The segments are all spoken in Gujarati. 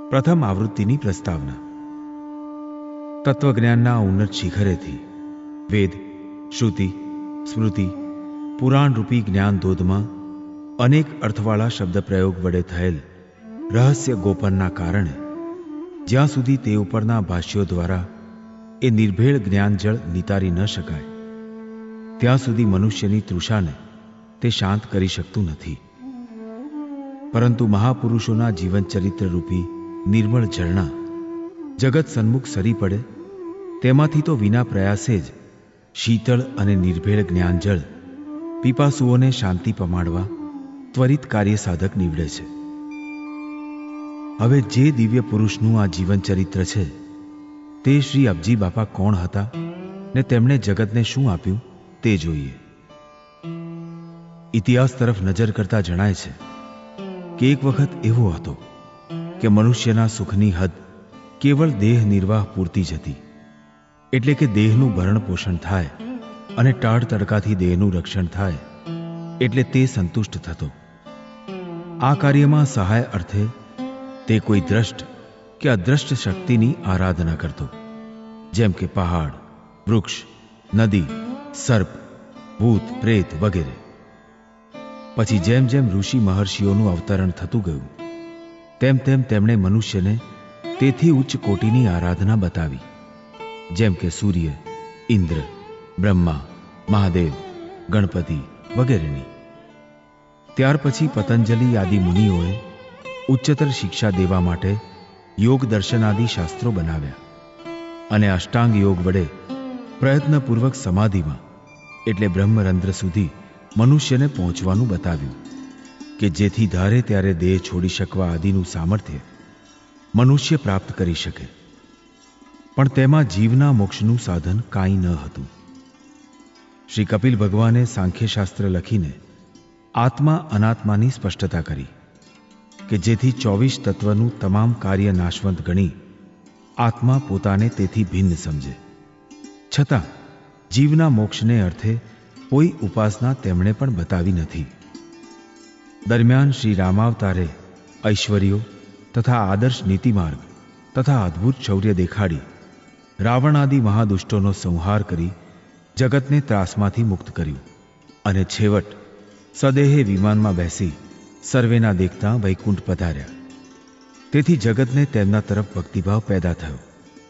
પ્રથમ આવૃત્તિની પ્રસ્તાવના. તત્વજ્ઞાનના ઉન્નત શિખરેથી વેદ, શ્રુતિ, સ્મૃતિ, પુરાણરૂપી જ્ઞાન ધોધમાં અનેક અર્થવાળા શબ્દપ્રયોગ વડે થયેલ રહસ્ય ગોપનના કારણે જ્યાં સુધી તે ઉપરના ભાષ્યો દ્વારા એ નિર્ભેળ જ્ઞાનજળ નિતારી ન શકાય ત્યાં સુધી મનુષ્યની તૃષાને તે શાંત કરી શકતું નથી. પરંતુ મહાપુરુષોના જીવનચરિત્ર રૂપી નિર્મળ ઝરણા જગત સન્મુખ સરી પડે તેમાંથી તો વિના પ્રયાસે જ શીતળ અને નિર્ભેળ જ્ઞાનજળ પીપાસુઓને શાંતિ પમાડવા ત્વરિત કાર્ય સાધક નીવડે છે. હવે જે દિવ્ય પુરુષનું આ જીવનચરિત્ર છે તે શ્રી અબજી બાપા કોણ હતા ને તેમણે જગતને શું આપ્યું તે જોઈએ. ઇતિહાસ તરફ નજર કરતા જણાય છે કે એક વખત એવો હતો કે મનુષ્યના સુખની હદ કેવળ દેહ નિર્વાહ પૂરતી જ હતી. એટલે કે દેહનું ભરણ પોષણ થાય અને ટાળ તડકાથી દેહનું રક્ષણ થાય એટલે તે સંતુષ્ટ થતો. આ કાર્યમાં સહાય અર્થે તે કોઈ દ્રષ્ટ કે અદ્રષ્ટ શક્તિની આરાધના કરતો, જેમ કે પહાડ, વૃક્ષ, નદી, સર્પ, ભૂત, પ્રેત વગેરે. પછી જેમ જેમ ઋષિ મહર્ષિઓનું અવતરણ થતું ગયું તેમ તેમ તેમણે મનુષ્યને તેથી ઉચ્ચ કોટીની આરાધના બતાવી, જેમ કે સૂર્ય, ઇન્દ્ર, બ્રહ્મા, મહાદેવ, ગણપતિ વગેરેની. ત્યાર પછી પતંજલિ આદિ મુનિઓએ ઉચ્ચતર શિક્ષા દેવા માટે યોગ દર્શન આદિ શાસ્ત્રો બનાવ્યા અને અષ્ટાંગ યોગ વડે પ્રયત્નપૂર્વક સમાધિમાં એટલે બ્રહ્મરંધ્ર સુધી મનુષ્યને પહોંચવાનું બતાવ્યું કે જેથી ધારે ત્યારે દેહ છોડી શકવા આદિનું સામર્થ્ય મનુષ્ય પ્રાપ્ત કરી શકે. પણ તેમાં જીવના મોક્ષનું સાધન કાંઈ ન હતું. શ્રી કપિલ ભગવાને સાંખ્યશાસ્ત્ર લખીને આત્મા અનાત્માની સ્પષ્ટતા કરી કે જેથી 24 તત્વનું તમામ કાર્ય નાશવંત ગણી આત્મા પોતાને તેથી ભિન્ન સમજે. છતાં જીવના મોક્ષને અર્થે કોઈ ઉપાસના તેમણે પણ બતાવી નથી. દરમિયાન શ્રી રામાવતારે ઐશ્વર્યો તથા આદર્શ નીતિમાર્ગ તથા અદ્ભુત શૌર્ય દેખાડી રાવણ આદિ મહાદુષ્ટોનો સંહાર કરી જગતને ત્રાસમાંથી મુક્ત કર્યું અને છેવટ સદેહે વિમાનમાં બેસી સર્વેના દેખતા વૈકુંઠ પધાર્યા. તેથી જગતને તેમના તરફ ભક્તિભાવ પેદા થયો.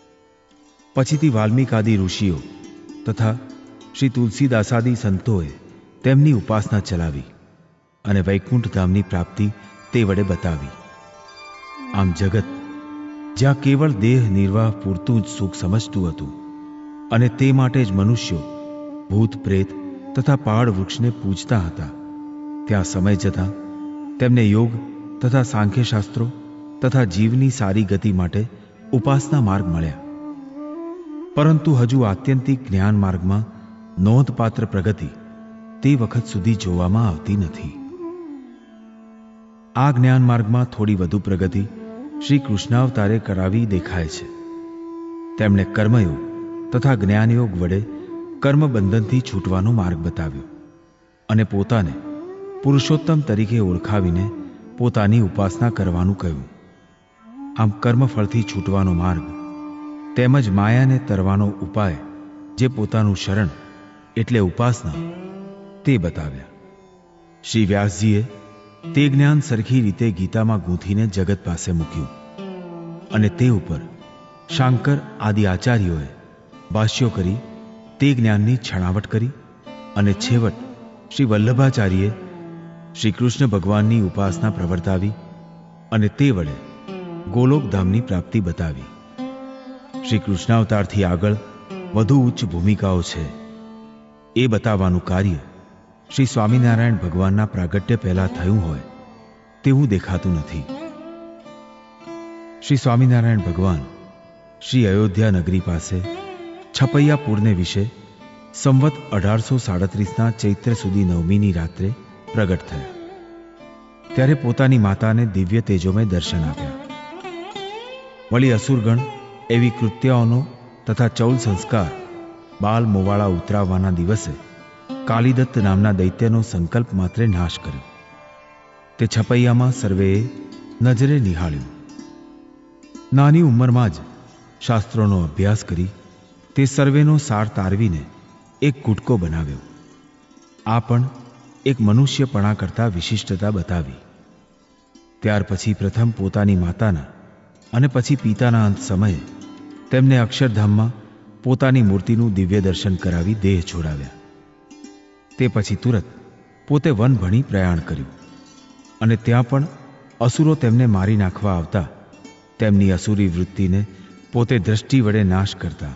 પછીથી વાલ્મીકાદિ ઋષિઓ તથા શ્રી તુલસીદાસાદિ સંતોએ તેમની ઉપાસના ચલાવી અને વૈકુંઠ ધામની પ્રાપ્તિ તે વડે બતાવી. આમ જગત જ્યાં કેવળ દેહ નિર્વાહ પૂરતું જ સુખ સમજતું હતું અને તે માટે જ મનુષ્યો ભૂત, પ્રેત તથા પહાડ વૃક્ષને પૂજતા હતા, ત્યાં સમય જતાં તેમને યોગ તથા સાંખ્યશાસ્ત્રો તથા જીવની સારી ગતિ માટે ઉપાસના માર્ગ મળ્યા. પરંતુ હજુ આત્યંતિક જ્ઞાન માર્ગમાં નોંધપાત્ર પ્રગતિ તે વખત સુધી જોવામાં આવતી નથી. આ જ્ઞાન માર્ગમાં થોડી વધુ પ્રગતિ શ્રી કૃષ્ણાવતારે કરાવી દેખાય છે. તેમણે કર્મયોગ તથા જ્ઞાનયોગ વડે કર્મબંધનથી છૂટવાનો માર્ગ બતાવ્યો અને પોતાને પુરુષોત્તમ તરીકે ઓળખાવીને પોતાની ઉપાસના કરવાનું કહ્યું. આમ કર્મફળથી છૂટવાનો માર્ગ તેમજ માયાને તરવાનો ઉપાય જે પોતાનું શરણ એટલે ઉપાસના તે બતાવ્યા. શ્રી વ્યાસજીએ તે જ્ઞાન સરખી રીતે ગીતામાં ગૂંથીને જગત પાસે મૂક્યું અને તે ઉપર શાંકર આદિ આચાર્યોએ ભાષ્યો કરી તે જ્ઞાનની છણાવટ કરી અને છેવટ શ્રી વલ્લભાચાર્યે શ્રી કૃષ્ણ ભગવાનની ઉપાસના પ્રવર્તાવી અને તે વડે ગોલોકધામની પ્રાપ્તિ બતાવી. શ્રી કૃષ્ણાવતારથી આગળ વધુ ઉચ્ચ ભૂમિકાઓ છે એ બતાવવાનું કાર્ય શ્રી સ્વામિનારાયણ ભગવાનના પ્રાગટ્ય પહેલા થયું હોય તેવું દેખાતું નથી. શ્રી સ્વામિનારાયણ ભગવાન શ્રી અયોધ્યા નગરી પાસે છપૈયાપુરને વિશે સંવત 1837ના ચૈત્ર સુધી નવમીની રાત્રે પ્રગટ થયા. ત્યારે પોતાની માતાને દિવ્ય તેજોમય દર્શન આપ્યા. વળી અસુરગણ એવી કૃત્યાઓનો તથા ચૌલ સંસ્કાર બાલ મોવાળા ઉતરાવવાના દિવસે કાલિદત્ત નામના દૈત્યનો સંકલ્પ માત્રે નાશ કર્યો. તે છપૈયામાં સર્વેએ નજરે નિહાળ્યું. નાની ઉંમરમાં જ શાસ્ત્રોનો અભ્યાસ કરી તે સર્વેનો સાર તારવીને એક ગુટકો બનાવ્યો. આ પણ એક મનુષ્યપણા કરતાં વિશિષ્ટતા બતાવી. ત્યાર પછી પ્રથમ પોતાની માતાના અને પછી પિતાના અંત સમયે તેમને અક્ષરધામમાં પોતાની મૂર્તિનું દિવ્ય દર્શન કરાવી દેહ છોડાવ્યા. તે પછી તુરત પોતે વન ભણી પ્રયાણ કર્યું અને ત્યાં પણ અસુરો તેમને મારી નાખવા આવતા તેમની અસુરી વૃત્તિને પોતે દ્રષ્ટિ વડે નાશ કરતા.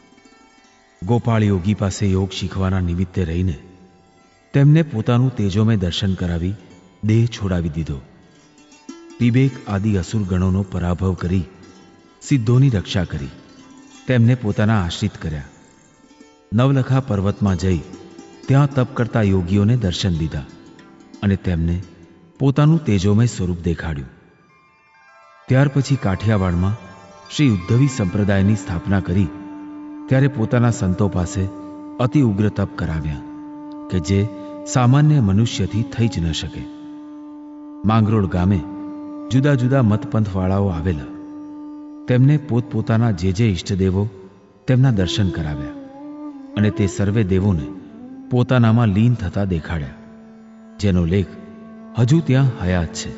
ગોપાળ યોગી પાસે યોગ શીખવાના નિમિત્તે રહીને તેમને પોતાનું તેજોમય દર્શન કરાવી દેહ છોડાવી દીધો. પિબેક આદિ અસુર ગણોનો પરાભવ કરી સિદ્ધોની રક્ષા કરી તેમને પોતાના આશ્રિત કર્યા. નવલખા પર્વતમાં જઈ ત્યાં તપ કરતા યોગીઓને દર્શન દીધા અને તેમને પોતાનું તેજોમય સ્વરૂપ દેખાડ્યું. ત્યાર પછી કાઠિયાવાડમાં શ્રી ઉદ્ધવી સંપ્રદાયની સ્થાપના કરી ત્યારે પોતાના સંતો પાસે અતિ ઉગ્ર તપ કરાવ્યા કે જે સામાન્ય મનુષ્યથી થઈ જ ન શકે. માંગરોળ ગામે જુદા જુદા મતપંથવાળાઓ આવેલા. તેમને પોતપોતાના જે ઈષ્ટદેવો તેમના દર્શન કરાવ્યા અને તે સર્વે દેવોને પોતાનામાં લીન થતા દેખાડ્યા, જેનો લેખ હજુ ત્યાં હયાત છે.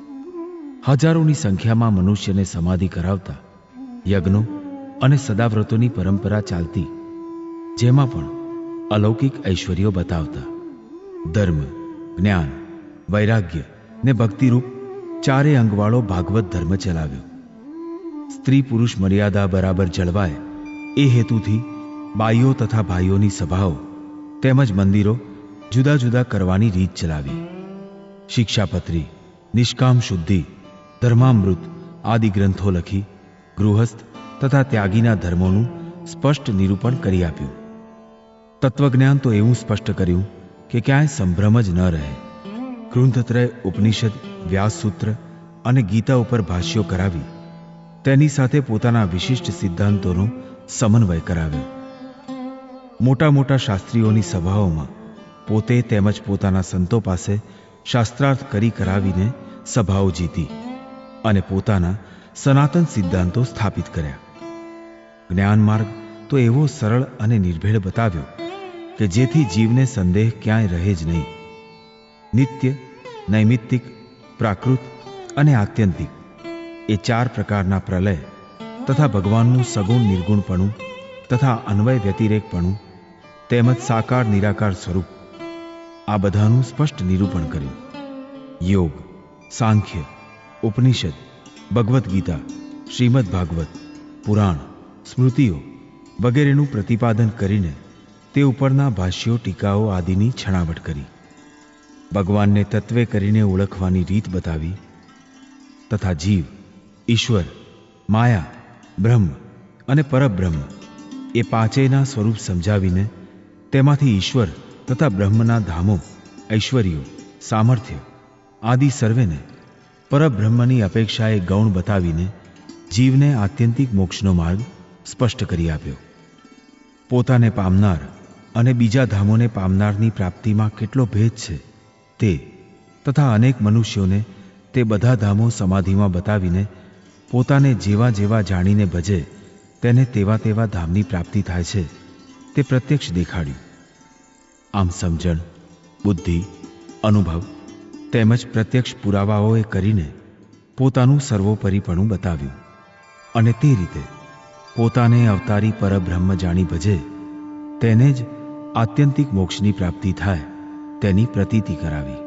હજારોની સંખ્યામાં મનુષ્યને સમાધિ કરાવતા યજ્ઞો અને સદાવ્રતોની પરંપરા ચાલતી, જેમાં પણ અલૌકિક ઐશ્વર્યો બતાવતા. ધર્મ, જ્ઞાન, વૈરાગ્ય ને ભક્તિરૂપ ચારે અંગવાળો ભાગવત ધર્મ ચલાવ્યો. સ્ત્રી પુરુષ મર્યાદા બરાબર જળવાય એ હેતુથી બાઈઓ તથા ભાઈઓની સભાઓ તેમજ મંદિરો જુદા જુદા કરવાની રીત ચલાવી. શિક્ષાપત્રી, નિષ્કામ શુદ્ધિ, ધર્મામૃત આદિ ગ્રંથો લખી ગૃહસ્થ તથા ત્યાગીના ધર્મોનું સ્પષ્ટ નિરૂપણ કરી આપ્યું. તત્વજ્ઞાન તો એવું સ્પષ્ટ કર્યું કે ક્યાંય સંભ્રમ જ ન રહે. કૃંધત્રય ઉપનિષદ, વ્યાસસૂત્ર અને ગીતા ઉપર ભાષ્યો કરાવી તેની સાથે પોતાના વિશિષ્ટ સિદ્ધાંતોનો સમન્વય કરાવ્યો. મોટા મોટા શાસ્ત્રીઓની સભાઓમાં પોતે તેમજ પોતાના સંતો પાસે શાસ્ત્રાર્થ કરી કરાવીને સભાઓ જીતી અને પોતાના સનાતન સિદ્ધાંતો સ્થાપિત કર્યા. જ્ઞાન માર્ગ તો એવો સરળ અને નિર્ભેળ બતાવ્યો કે જેથી જીવને સંદેહ ક્યાંય રહે જ નહીં. નિત્ય, નૈમિત્તિક, પ્રાકૃત અને આત્યંતિક એ ચાર પ્રકારના પ્રલય તથા ભગવાનનું સગુણ નિર્ગુણપણું તથા અન્વય વ્યતિરેકપણું તેમજ સાકાર નિરાકાર સ્વરૂપ, આ બધાનું સ્પષ્ટ નિરૂપણ કર્યું. યોગ, સાંખ્ય, ઉપનિષદ, ભગવદ્ ગીતા, શ્રીમદ ભાગવત, પુરાણ, સ્મૃતિઓ વગેરેનું પ્રતિપાદન કરીને તે ઉપરના ભાષ્યો, ટીકાઓ આદિની છણાવટ કરી. ભગવાનને તત્વે કરીને ઓળખવાની રીત બતાવી તથા જીવ, ઈશ્વર, માયા, બ્રહ્મ અને પરબ્રહ્મ એ પાંચેયના સ્વરૂપ સમજાવીને તેમાંથી ઈશ્વર તથા બ્રહ્મના ધામો, ઐશ્વર્યો, સામર્થ્ય આદિ સર્વેને પરબ્રહ્મની અપેક્ષાએ ગૌણ બતાવીને જીવને આત્યંતિક મોક્ષનો માર્ગ સ્પષ્ટ કરી આપ્યો. પોતાને પામનાર અને બીજા ધામોને પામનારની પ્રાપ્તિમાં કેટલો ભેદ છે તે તથા અનેક મનુષ્યોને તે બધા ધામો સમાધિમાં બતાવીને પોતાને જેવા જેવા જાણીને ભજે તેને તેવા તેવા ધામની પ્રાપ્તિ થાય છે તે પ્રત્યક્ષ દેખાડ્યું. આમ સમજણ, બુદ્ધિ, અનુભવ તેમજ પ્રત્યક્ષ પુરાવાઓએ કરીને પોતાનું સર્વોપરીપણું બતાવ્યું અને તે રીતે પોતાને અવતારી પરબ્રહ્મ જાણી ભજે તેને જ આત્યંતિક મોક્ષની પ્રાપ્તિ થાય તેની પ્રતીતિ કરાવી.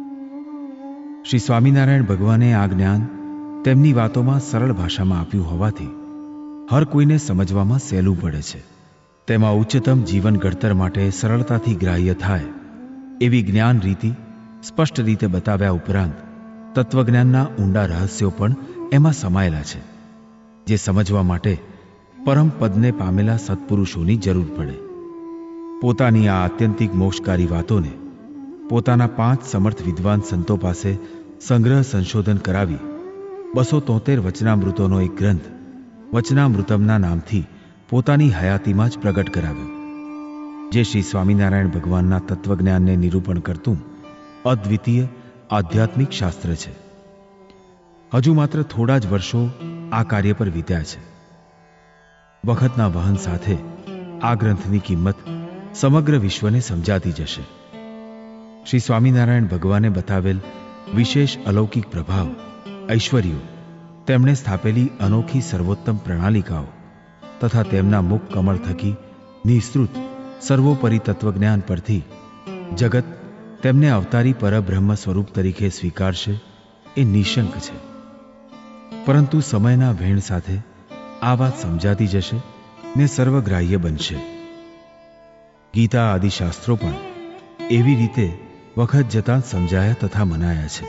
શ્રી સ્વામિનારાયણ ભગવાને આ જ્ઞાન તેમની વાતોમાં સરળ ભાષામાં આપ્યું હોવાથી હર કોઈને સમજવામાં સહેલું પડે છે. તેમાં ઉચ્ચતમ જીવન ઘડતર માટે સરળતાથી ગ્રાહ્ય થાય એવી જ્ઞાન રીતિ સ્પષ્ટ રીતે બતાવ્યા ઉપરાંત તત્વજ્ઞાનના ઊંડા રહસ્યો પણ એમાં સમાયેલા છે, જે સમજવા માટે પરમ પદને પામેલા સત્પુરુષોની જરૂર પડે. પોતાની આ આત્યંતિક મોક્ષકારી વાતોને પોતાના 5 સમર્થ વિદ્વાન સંતો પાસે સંગ્રહ સંશોધન કરાવી 273 વચનામૃતોનો એક ગ્રંથ વચનામૃતમના નામથી પોતાની હયાતીમાં જ પ્રગટ કરાવ્યો, જે શ્રી સ્વામિનારાયણ ભગવાનના તત્વજ્ઞાનને નિરૂપણ કરતું અદ્વિતીય આધ્યાત્મિક શાસ્ત્ર છે. હજુ માત્ર થોડા જ વર્ષો આ કાર્ય પર વીત્યા છે. વખતના વહન સાથે આ ગ્રંથની કિંમત સમગ્ર વિશ્વને સમજાતી જશે. શ્રી સ્વામિનારાયણ ભગવાને બતાવેલ વિશેષ અલૌકિક પ્રભાવ, ઐશ્વર્યો, તેમણે સ્થાપેલી અનોખી સર્વોત્તમ પ્રણાલિકાઓ તથા તેમના મુખ કમળ થકી નિઃસૃત સર્વોપરી તત્વજ્ઞાન પરથી જગત તેમને અવતારી પરબ્રહ્મ સ્વરૂપ તરીકે સ્વીકારશે એ નિશંક છે. પરંતુ સમયના વહેણ સાથે આ વાત સમજાતી જશે ને સર્વગ્રાહ્ય બનશે. ગીતા આદિ શાસ્ત્રો પણ એવી રીતે વખત જતાં સમજાયા તથા મનાયા છે.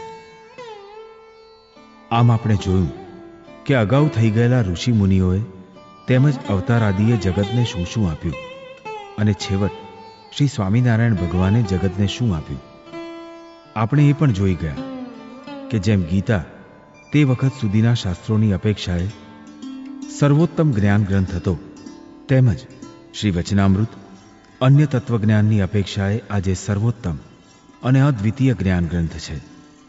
આમ આપણે જોયું કે અગાઉ થઈ ગયેલા ઋષિ મુનિઓએ તેમજ અવતારાદિએ જગતને શું શું આપ્યું અને છેવટ શ્રી સ્વામિનારાયણ ભગવાને જગતને શું આપ્યું. આપણે એ પણ જોઈ ગયા કે જેમ ગીતા તે વખત સુધીના શાસ્ત્રોની અપેક્ષાએ સર્વોત્તમ જ્ઞાન ગ્રંથ હતો, તેમજ શ્રી વચનામૃત અન્ય તત્વજ્ઞાનની અપેક્ષાએ આજે સર્વોત્તમ અને અદ્વિતીય જ્ઞાન ગ્રંથ છે.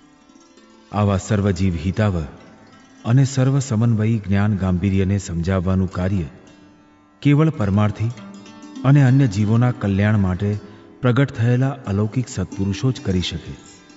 આવા સર્વજીવ હિતાવહ અને સર્વ સમન્વયી જ્ઞાન ગાંભીર્યને સમજાવવાનું કાર્ય કેવળ પરમાર્થી અને અન્ય જીવોના કલ્યાણ માટે પ્રગટ થયેલા અલૌકિક સત્પુરુષો જ કરી શકે.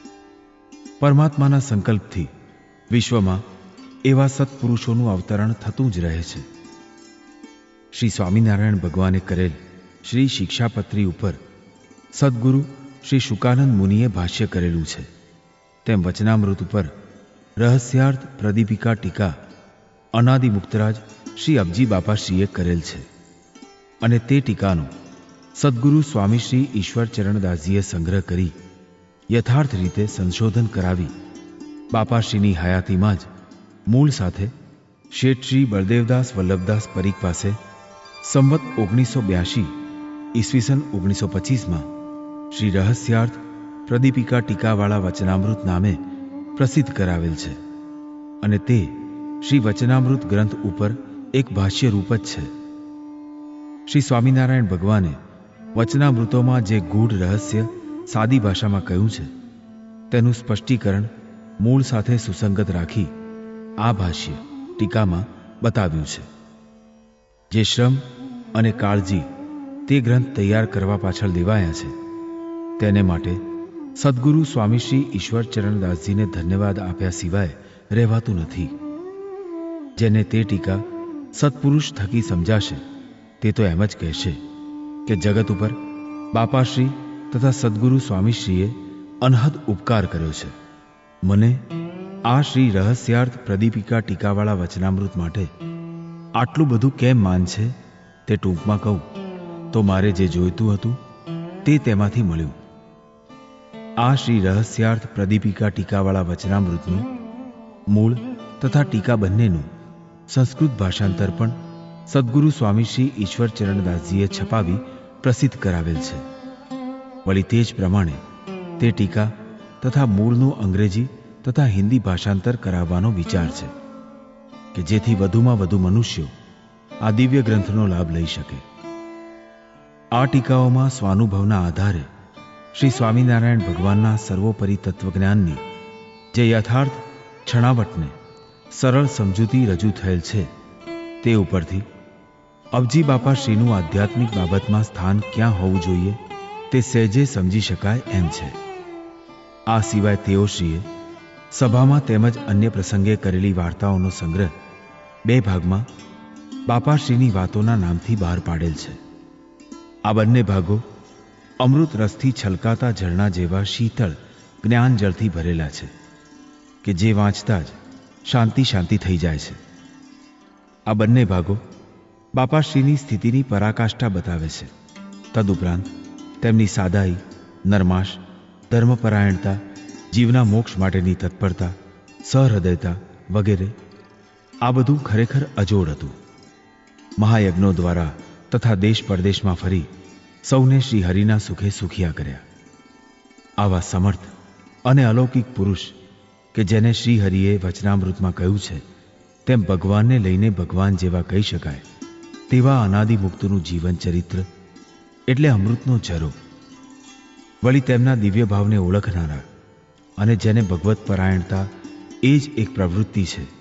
પરમાત્માના સંકલ્પથી વિશ્વમાં એવા સત્પુરુષોનું અવતરણ થતું જ રહે છે. શ્રી સ્વામિનારાયણ ભગવાને કરેલ શ્રી શિક્ષાપત્રી ઉપર સદગુરુ શ્રી શુકાનંદ મુનિએ ભાષ્ય કરેલું છે, તેમ વચનામૃત ઉપર રહસ્યાર્થ પ્રદીપિકા ટીકા અનાદિ મુક્તરાજ શ્રી અબજી બાપાશ્રીએ કરેલ છે અને તે ટીકાનો સદગુરુ સ્વામી શ્રી ઈશ્વર ચરણદાસજીએ સંગ્રહ કરી યથાર્થ રીતે સંશોધન કરાવી બાપાશ્રીની હયાતીમાં જ મૂળ સાથે શેઠ શ્રી બળદેવદાસ વલ્લભદાસ પરીખ પાસે સંવત 1982 ઈસવીસન 1925 શ્રી રહસ્યાર્થ પ્રદીપિકા ટીકાવાળા વચનામૃત નામે પ્રસિદ્ધ કરાવેલ છે અને તે શ્રી વચનામૃત ગ્રંથ ઉપર એક ભાષ્ય રૂપ જ છે. શ્રી સ્વામિનારાયણ ભગવાને વચનામૃતોમાં જે ગૂઢ રહસ્ય સાદી ભાષામાં કહ્યું છે તેનું સ્પષ્ટીકરણ મૂળ સાથે સુસંગત રાખી આ ભાષ્ય ટીકામાં બતાવ્યું છે. જે શ્રમ અને કાળજી તે ગ્રંથ તૈયાર કરવા પાછળ દેવાયા છે તેને માટે સદગુરુ સ્વામી શ્રી ઈશ્વર ચરણદાસજીને ધન્યવાદ આપ્યા સિવાય રહેવાતું નથી. જેને તે ટીકા સત્પુરુષ થકી સમજાશે તે તો એમ જ કહેશે કે જગત ઉપર બાપાશ્રી તથા સદગુરુ સ્વામીશ્રીએ અનહદ ઉપકાર કર્યો છે. મને આ શ્રી રહસ્યાર્થ પ્રદીપિકા ટીકાવાળા વચનામૃત માટે આટલું બધું કેમ માન છે તે ટૂંકમાં કહું તો મારે જે જોઈતું હતું તે તેમાંથી મળ્યું. આ શ્રી રહસ્યાર્થ પ્રદીપિકા ટીકાવાળા વચનામૃતનું મૂળ તથા ટીકા બંનેનું સંસ્કૃત ભાષાંતર પણ સદગુરુ સ્વામી શ્રી ઈશ્વર ચરણદાસજીએ છપાવી પ્રસિદ્ધ કરાવેલ છે. વળી તે જ પ્રમાણે તે ટીકા તથા મૂળનું અંગ્રેજી તથા હિન્દી ભાષાંતર કરાવવાનો વિચાર છે કે જેથી વધુમાં વધુ મનુષ્યો આ દિવ્ય ગ્રંથનો લાભ લઈ શકે. આ ટીકાઓમાં સ્વાનુભવના આધારે શ્રી સ્વામિનારાયણ ભગવાનના સર્વોપરી તત્વજ્ઞાનની જે યથાર્થ છણાવટને સરળ સમજૂતી રજૂ થયેલ છે તે ઉપરથી અબજી બાપા શ્રીનું આધ્યાત્મિક બાબતમાં સ્થાન ક્યાં હોવું જોઈએ તે સહેજે સમજી શકાય એમ છે. આ સિવાય તેઓ શ્રીએ સભામાં તેમજ અન્ય પ્રસંગે કરેલી વાર્તાઓનો સંગ્રહ 2 ભાગમાં બાપાશ્રીની વાતોના નામથી બહાર પાડેલ છે. આ બંને ભાગો અમૃત રસથી છલકાતા ઝરણા જેવા શીતળ જ્ઞાન જળથી ભરેલા છે કે જે વાંચતા જ શાંતિ શાંતિ થઈ જાય છે. આ બંને ભાગો બાપાશ્રીની સ્થિતિની પરાકાષ્ઠા બતાવે છે. તદુપરાંત તેમની સાદાઈ, નરમાશ, ધર્મપરાયણતા, જીવના મોક્ષ માટેની તત્પરતા, સહૃદયતા વગેરે આ બધું ખરેખર અજોડ હતું. મહાયજ્ઞો દ્વારા તથા દેશ પરદેશમાં ફરી સૌને શ્રી હરિના સુખે સુખિયા કર્યા. આવા સમર્થ અને અલૌકિક પુરુષ કે જેને શ્રી હરિએ વચનામૃતમાં કહ્યું છે તેમ ભગવાનને લઈને ભગવાન જેવા કહી શકાય તેવા અનાદિ મુક્તનું જીવન ચરિત્ર એટલે અમૃતનો ઝરો. વળી તેમના દિવ્ય ભાવને ઓળખનારા અને જેને ભગવત પરાયણતા એ જ એક પ્રવૃત્તિ છે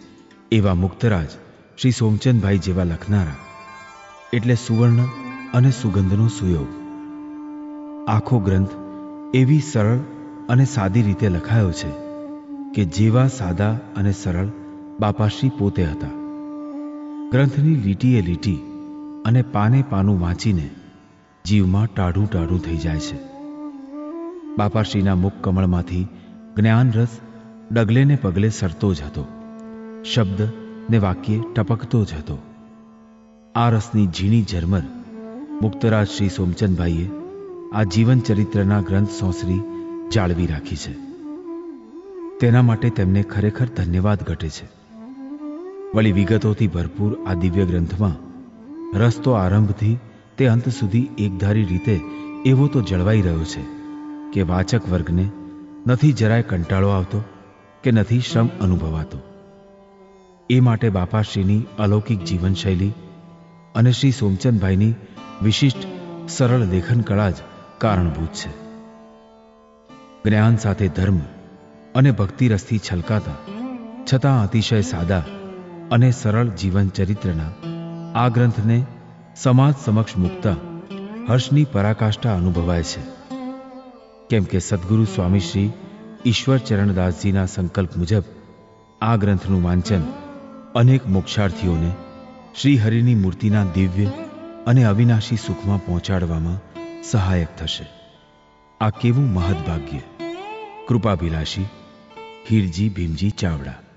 એવા મુક્તરાજ શ્રી સોમચંદભાઈ જેવા લખનારા એટલે સુવર્ણ અને સુગંધનો સુયોગ. આખો ગ્રંથ એવી સરળ અને સાદી રીતે લખાયો છે કે જેવા સાદા અને સરળ બાપાશ્રી પોતે હતા. ગ્રંથની લીટીએ લીટી અને પાને પાનું વાંચીને જીવમાં ટાઢું ટાઢું થઈ જાય છે. બાપાશ્રીના મુખ કમળમાંથી જ્ઞાન રસ ડગલે ને પગલે સરતો જ હતો. શબ્દ ને વાક્ય ટપકતો જ હતો. આ રસની ઝીણી ઝરમર મુક્તરાજ શ્રી સોમચંદભાઈએ આ જીવન ચરિત્રના ગ્રંથ સોંસરી જાળવી રાખી છે. તેના માટે તેમને ખરેખર ધન્યવાદ ઘટે છે. વળી વિગતોથી ભરપૂર આ દિવ્ય ગ્રંથમાં રસ તો આરંભથી તે અંત સુધી એકધારી રીતે એવો તો જળવાઈ રહ્યો છે કે વાચક વર્ગને નથી જરાય કંટાળો આવતો કે નથી શ્રમ અનુભવાતો. એ માટે બાપાશ્રીની અલૌકિક જીવનશૈલી અને શ્રી સોમચંદભાઈની વિશિષ્ટ સરળ લેખન કળા જ કારણભૂત છે. જ્ઞાન સાથે ધર્મ અને ભક્તિ રસથી છલકાતા છતાં અતિશય સાદા અને સરળ જીવન ચરિત્રના આ ગ્રંથને સમાજ સમક્ષ મૂકતા હર્ષની પરાકાષ્ઠા અનુભવાય છે. કેમ કે સદગુરુ સ્વામી શ્રી ઈશ્વર ચરણદાસજીના સંકલ્પ મુજબ આ ગ્રંથનું વાંચન અનેક મોક્ષાર્થીઓને શ્રી હરિની મૂર્તિના દિવ્ય અને અવિનાશી સુખમાં પહોંચાડવામાં સહાયક થશે. આ કેવું મહદભાગ્ય! કૃપાભિલાષી હીરજી ભીમજી ચાવડા.